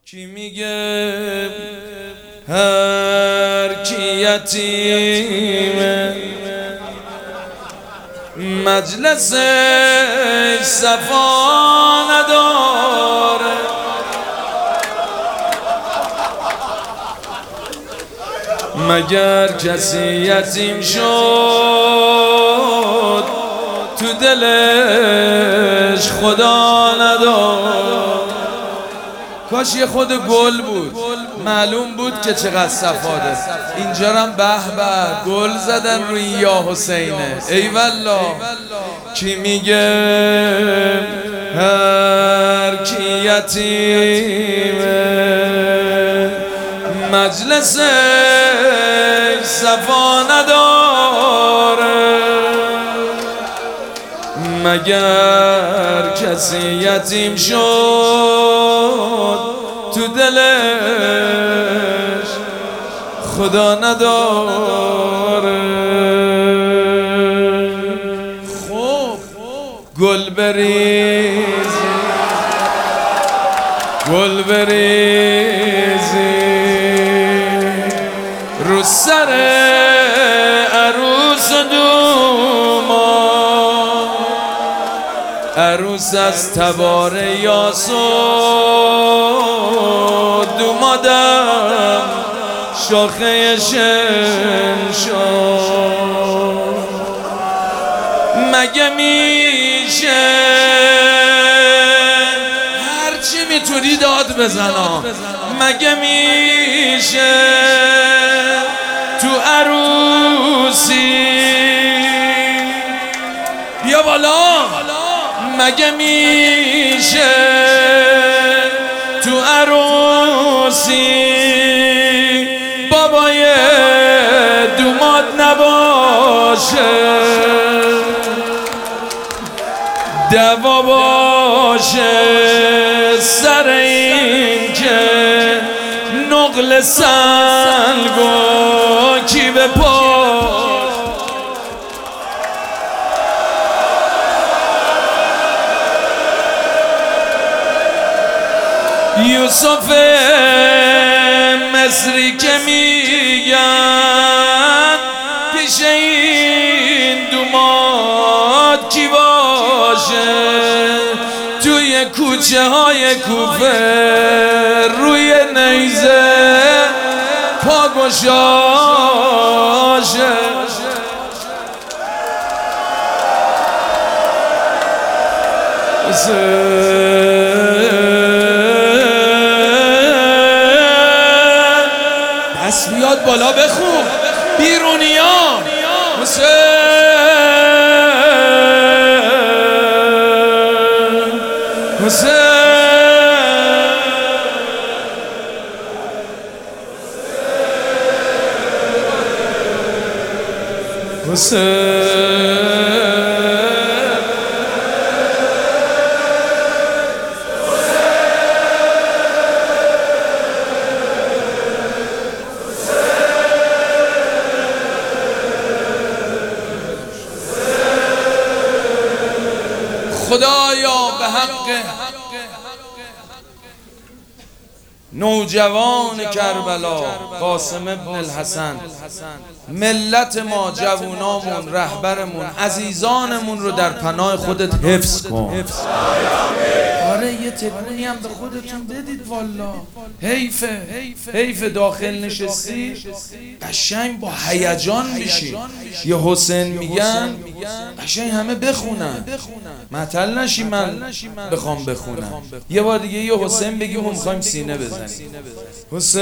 کی میگه هر کی یتیمه مجلس صفا نداره، مگر کسی یتیم شد تو دلش خدا نداره. کاش یه خود گل بود، معلوم بود که چقدر صفاده. اینجا هم به به گل زدن روی یا حسینه. ای والله. کی میگه هر کی یتیمه مجلس صفا نداره، مگر کسی یتیم شد تو دلش خدا نداره. خب گل بریزی گل بریزی رو سر عروس دوما، عروس از تبار یاسو دومادم شاخه شنشان. مگه میشه هرچی میتونی داد بزنا، مگه میشه تو عروسی بیا بالا، مگه میشه تو عروسی بابای دوماد نباشه، دوا باشه سر این که نقل سنگو کی به پا. یوسف مصری که میگن پیش این دوماد کی باشه، توی کوچه های کوفه روی نیزه پا گشاشه. دست بیاد بالا بخون بیرونیا. حسین حسین حسین خدایا به حق نوجوان کربلا قاسم ابن الحسن، ملت ما، جوونامون، رهبرمون، عزیزانمون رو در پناه خودت حفظ کن. آره یه تکونی هم به خودتون بدید والا. حیفه داخل نشستی قشنگ با هیجان میشی. یه حسین میگن قشنگ همه بخونن، معطل نشی من بخوام بخونم. یه بار دیگه یه حسین بگیم ما میخوایم سینه بزنیم. حسین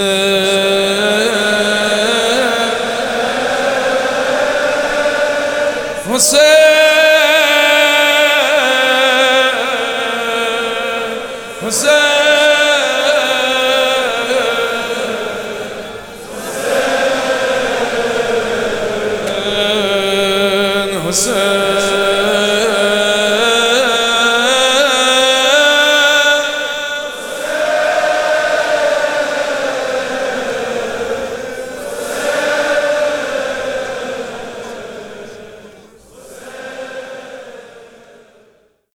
حسین حسین حسین